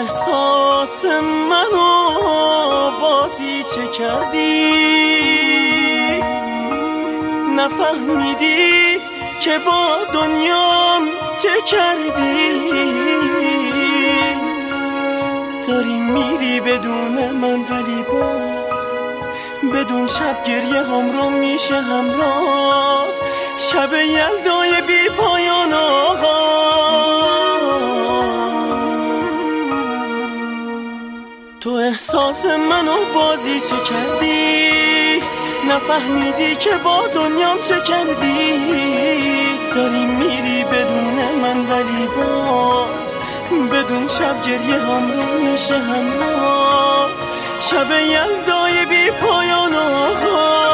احساس منو بازی چه کردی؟ نفهمیدی که با دنیام چه کردی؟ داری میری بدون من ولی باز بدون شب گریه همراه میشه همراز شب یلدای بی پایان آغاز. تو احساس منو بازی چه کردی؟ نفهمیدی که با دنیام چه کردی؟ داری میری بدون من ولی باز بدون شب گریه همراه میشه همراز شب یلدای بی پایان آغاز.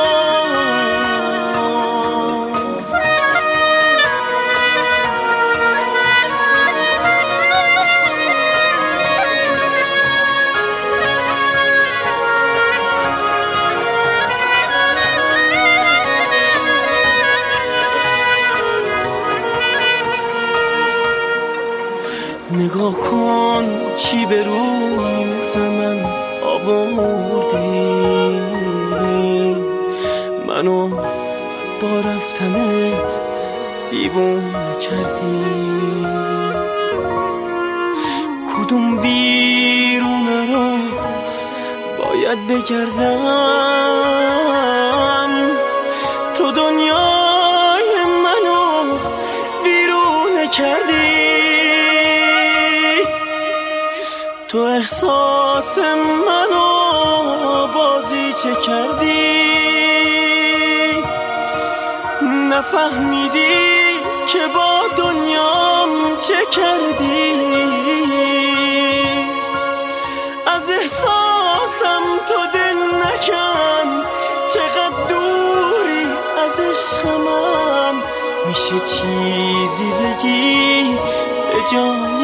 نگاه کن چی به روز من آوردی، منو با رفتنت دیوونه کردی. کدوم ویرونه رو باید بگردم؟ تو دنیای منو ویرونه کردی. تو احساس منو بازی چه کردی؟ نفهمیدی که با دنیام چه کردی؟ از احساسم تو دل نکن، چقدر دوری از عشق من. میشه چیزی بگی به جای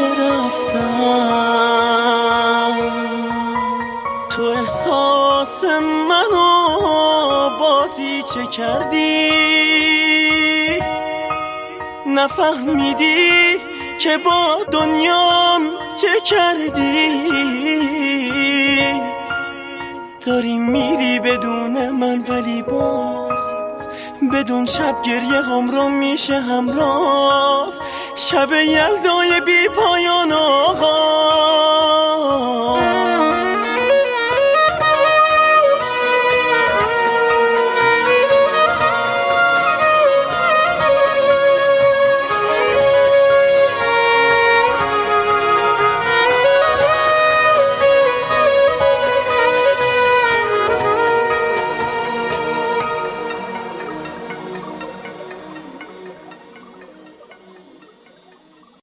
رفتن؟ تو احساس منو بازی چه کردی؟ نفهمیدی که با دنیام چه کردی؟ داری میری بدون من ولی باز بدون شب گریه همراه میشه همراز شب یلدای بی پایان آغاز.